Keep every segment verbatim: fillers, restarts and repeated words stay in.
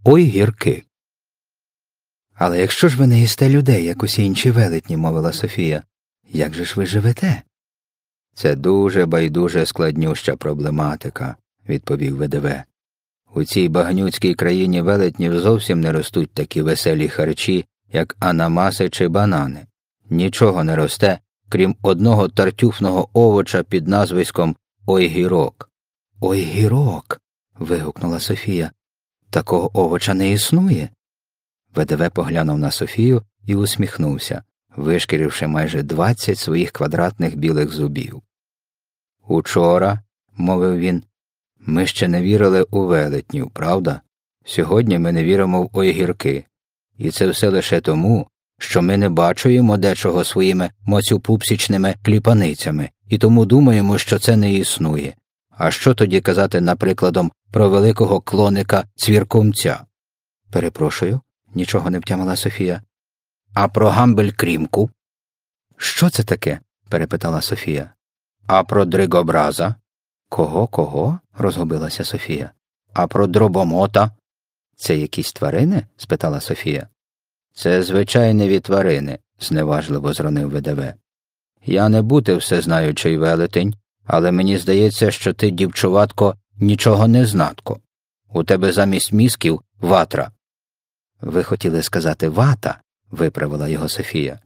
ой гірки. Але якщо ж ви не їсте людей, як усі інші велетні, мовила Софія, як же ж ви живете? Це дуже байдуже складнюща проблематика, відповів ВДВ. У цій багнюцькій країні велетнів зовсім не ростуть такі веселі харчі, як анамаси чи банани. Нічого не росте, крім одного тартюфного овоча під назвиськом ойгірок. Ойгірок. Вигукнула Софія. Такого овоча не існує. ВДВ поглянув на Софію і усміхнувся, вишкіривши майже двадцять своїх квадратних білих зубів. «Учора, – мовив він, – ми ще не вірили у велетнів, правда? Сьогодні ми не віримо в ойгірки. І це все лише тому, що ми не бачуємо дечого своїми моцюпупсічними кліпаницями, і тому думаємо, що це не існує. А що тоді казати, наприкладом, про великого клоника цвіркунця?» «Перепрошую», – нічого не втямила Софія. «А про гамбель-крімку?» «Що це таке?» – перепитала Софія. «А про дригобраза?» «Кого, кого?» – розгубилася Софія. «А про дробомота?» «Це якісь тварини?» – спитала Софія. «Це звичайні тварини», – зневажливо зронив ВДВ. «Я не бути всезнаючий велетень, але мені здається, що ти, дівчуватко, нічого не знатко. У тебе замість мізків ватра». «Ви хотіли сказати вата?» – виправила його Софія.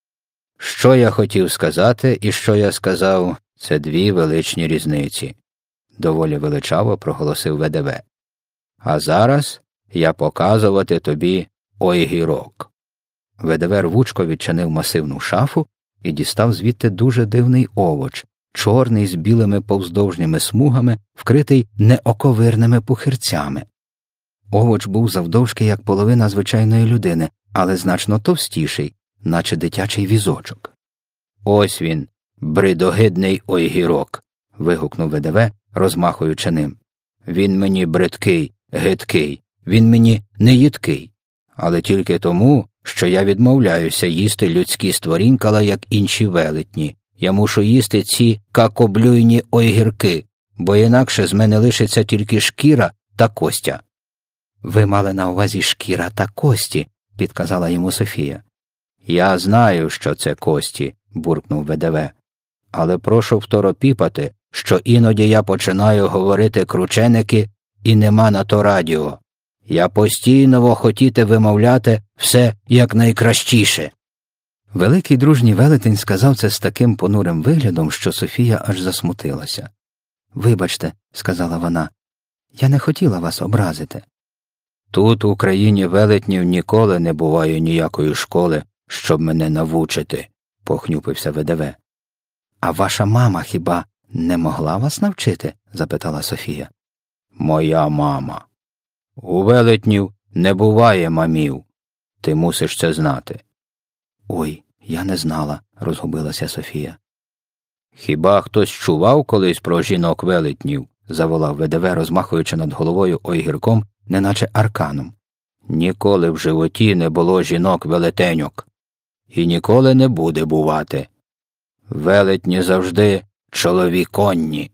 «Що я хотів сказати і що я сказав – це дві величні різниці», – доволі величаво проголосив ВДВ. «А зараз я показувати тобі ойгірок». ВДВ рвучко відчинив масивну шафу і дістав звідти дуже дивний овоч, чорний з білими повздовжніми смугами, вкритий неоковирними пухирцями. Овоч був завдовжки, як половина звичайної людини, але значно товстіший, наче дитячий візочок. «Ось він, бридогидний ойгірок», – вигукнув ВДВ, розмахуючи ним. «Він мені бридкий, гидкий, він мені неїдкий. Але тільки тому, що я відмовляюся їсти людські створінкала, як інші велетні. Я мушу їсти ці какоблюйні ойгірки, бо інакше з мене лишиться тільки шкіра та костя». «Ви мали на увазі шкіра та кості», – підказала йому Софія. «Я знаю, що це кості», – буркнув ВДВ. «Але прошу второпіпати, що іноді я починаю говорити крученики і нема на то радіо. Я постійно хотіти вимовляти все якнайкращіше». Великий дружній велетень сказав це з таким понурим виглядом, що Софія аж засмутилася. «Вибачте», – сказала вона, – «я не хотіла вас образити». «Тут у країні велетнів ніколи не буває ніякої школи, щоб мене навчити», – похнюпився ВДВ. «А ваша мама хіба не могла вас навчити?» – запитала Софія. «Моя мама. У велетнів не буває мамів. Ти мусиш це знати». «Ой, я не знала», – розгубилася Софія. «Хіба хтось чував колись про жінок-велетнів?» – заволав ВДВ, розмахуючи над головою ойгірком, неначе арканом. «Ніколи в животі не було жінок-велетеньок. І ніколи не буде бувати. Велетні завжди чоловіконні».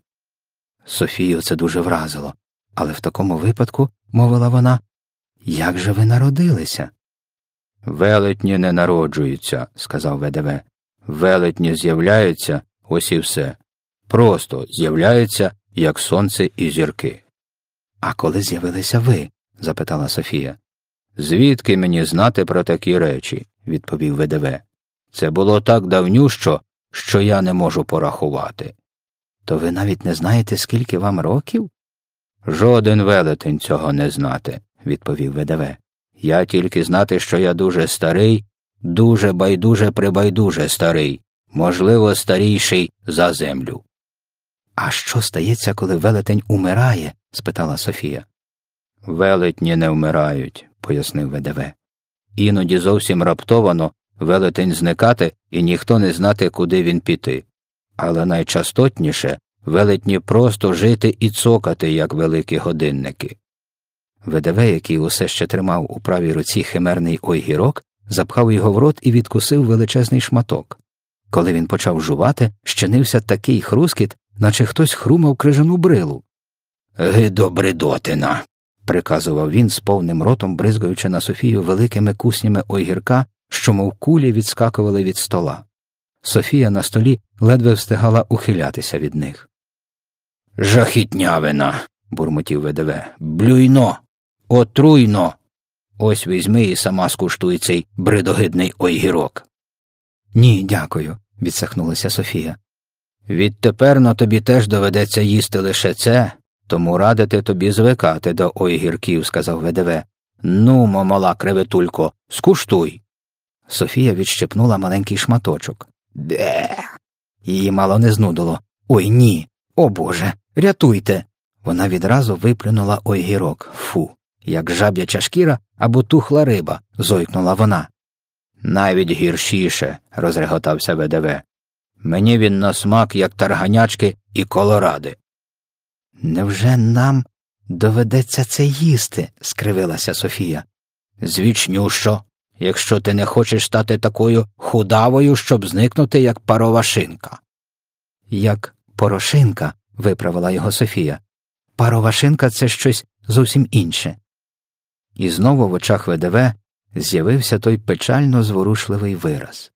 Софію це дуже вразило. «Але в такому випадку, – мовила вона, – як же ви народилися?» «Велетні не народжуються», – сказав ВДВ. «Велетні з'являються, ось і все. Просто з'являються, як сонце і зірки». «А коли з'явилися ви?» – запитала Софія. «Звідки мені знати про такі речі?» – відповів ВДВ. «Це було так давнющо, що я не можу порахувати». «То ви навіть не знаєте, скільки вам років?» «Жоден велетень цього не знати», – відповів ВДВ. «Я тільки знати, що я дуже старий, дуже байдуже-прибайдуже старий, можливо, старіший за землю». «А що стається, коли велетень умирає?» – спитала Софія. «Велетні не вмирають», – пояснив ВДВ. «Іноді зовсім раптовано велетень зникати і ніхто не знати, куди він піти. Але найчастотніше велетні просто жити і цокати, як великі годинники». ВДВ, який усе ще тримав у правій руці химерний ойгірок, запхав його в рот і відкусив величезний шматок. Коли він почав жувати, щинився такий хрускіт, наче хтось хрумав крижану брилу. «Гидобридотина», – приказував він, з повним ротом бризгаючи на Софію великими куснями огірка, що мов кулі відскакували від стола. Софія на столі ледве встигала ухилятися від них. «Жахітнявина!» – бурмотів ВДВ. «Блюйно! Отруйно! Ось візьми і сама скуштуй цей бридогидний огірок!» «Ні, дякую», – відсахнулася Софія. «Відтепер на тобі теж доведеться їсти лише це, тому радити тобі звикати до огірків», – сказав ВДВ. «Нумо, мала креветулько, скуштуй!» Софія відщепнула маленький шматочок. «Де!» Її мало не знудило. «Ой, ні! О, Боже! Рятуйте!» Вона відразу виплюнула огірок. «Фу! Як жаб'яча шкіра або тухла риба!» – зойкнула вона. «Навіть гіршіше!» – розреготався ВДВ. «Мені він на смак, як тарганячки і колоради». «Невже нам доведеться це їсти?» – скривилася Софія. «Звічнющо, якщо ти не хочеш стати такою худавою, щоб зникнути, як парова шинка». «Як порошинка», – виправила його Софія. «Парова шинка – це щось зовсім інше». І знову в очах ВДВ з'явився той печально зворушливий вираз.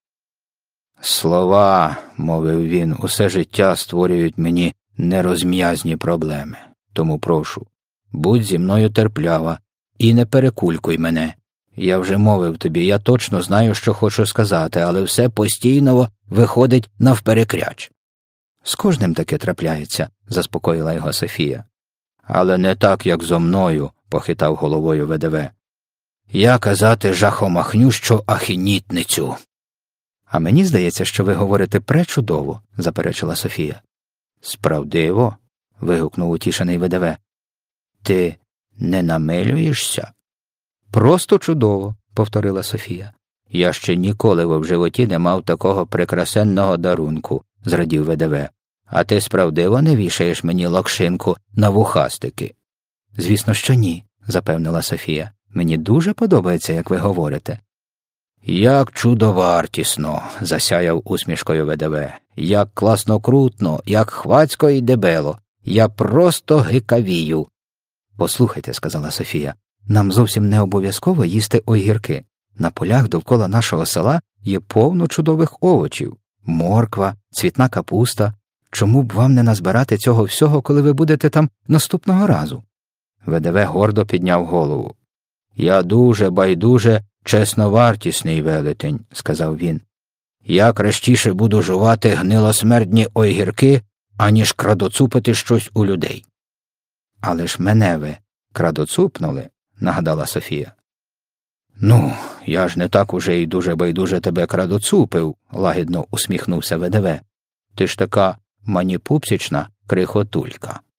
«Слова, – мовив він, – усе життя створюють мені нерозм'язні проблеми. Тому прошу, будь зі мною терплява і не перекулькуй мене. Я вже мовив тобі, я точно знаю, що хочу сказати, але все постійно виходить навперекряч». «З кожним таке трапляється», – заспокоїла його Софія. «Але не так, як зо мною», – похитав головою ВДВ. «Я казати жахомахнющу ахінітницю». «А мені здається, що ви говорите пречудово», – заперечила Софія. «Справдиво?» – вигукнув утішений ВДВ. «Ти не намилюєшся?» «Просто чудово», – повторила Софія. «Я ще ніколи в животі не мав такого прекрасенного дарунку», – зрадів ВДВ. «А ти справдиво не вішаєш мені локшинку на вухастики?» «Звісно, що ні», – запевнила Софія. «Мені дуже подобається, як ви говорите». «Як чудовартісно!» – засяяв усмішкою ВДВ. «Як класно-крутно, як хвацько і дебело! Я просто гикавію!» «Послухайте», – сказала Софія, – «нам зовсім не обов'язково їсти огірки. На полях довкола нашого села є повно чудових овочів. Морква, цвітна капуста. Чому б вам не назбирати цього всього, коли ви будете там наступного разу?» ВДВ гордо підняв голову. «Я дуже байдуже чесновартісний велетень», – сказав він. «Я кращіше буду жувати гнилосмердні огірки, аніж крадоцупити щось у людей». «Але ж мене ви крадоцупнули», – нагадала Софія. «Ну, я ж не так уже й дуже байдуже тебе крадоцупив», – лагідно усміхнувся ВДВ. «Ти ж така маніпупсічна крихотулька».